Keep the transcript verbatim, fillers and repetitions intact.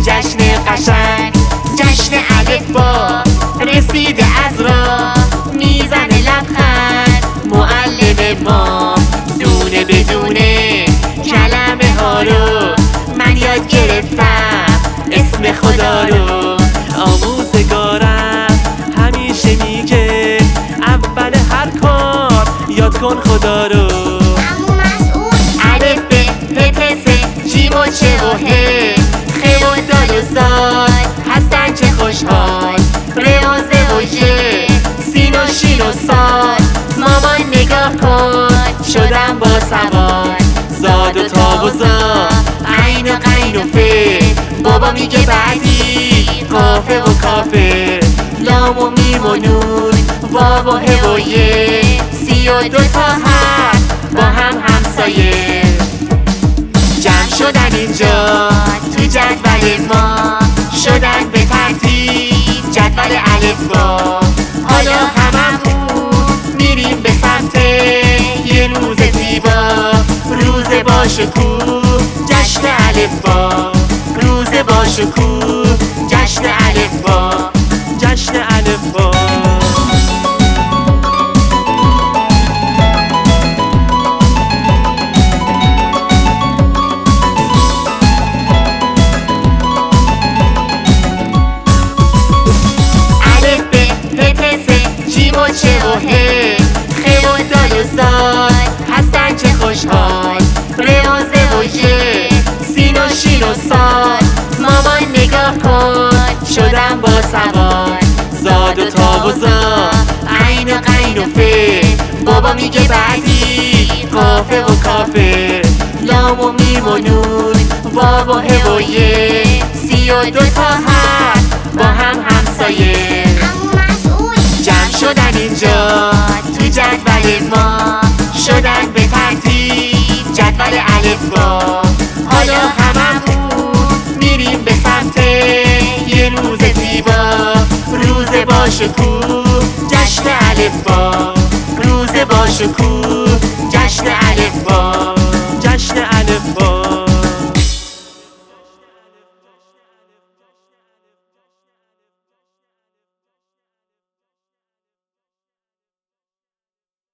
جشن قشنگ، جشن الفبا رسیده از راه، میزنه لبخند معلم ما. دونه بدونه کلمه ها رو من یاد گرفتم، اسم خدا رو. آموزگارم همیشه میگه اول هر کار یاد کن خدا رو. الف ب پ ت س جیم و چه و ه، خ و دال و زال هستن چه خوشحال. ر و ز و ژ سین و شین و صاد، مامان نگاه کن شدم با سواد. زاد و تا و زا عین و غین و ف، بابا میگه بعدی قافه و کافه. لام و میم و نون واو و ه و ی، سی و دو تا حرف با هم همسایه. جمع شدن اینجا تو جدول ما، شدن به ترتیب جدول الفبا. حالا هممون میریم به سمت یه روز زیبا، روز با شکوه جشن الفبا. روز با شکوه جشن الفبا، جشن الفبا. چه و ه، خ و دال و زال هستن چه خوشحال. ر و ز و ژ سین و شین و صاد، مامان نگاه کن شدم با سواد. زاد و تا و زا عین و غین و ف، بابا میگه بعدی قافه و کافه. لام و میم و نون واو و ه و ی، سی و دو تا حرف با هم همسایه. جمع شدن اینجا تو جدول ما، شدن به ترتیب جدول الفبا. حالا هممون میریم به سمت یه روز زیبا، روز با شکوه جشن الفبا. روز با شکوه جشن الفبا، جشن الفبا.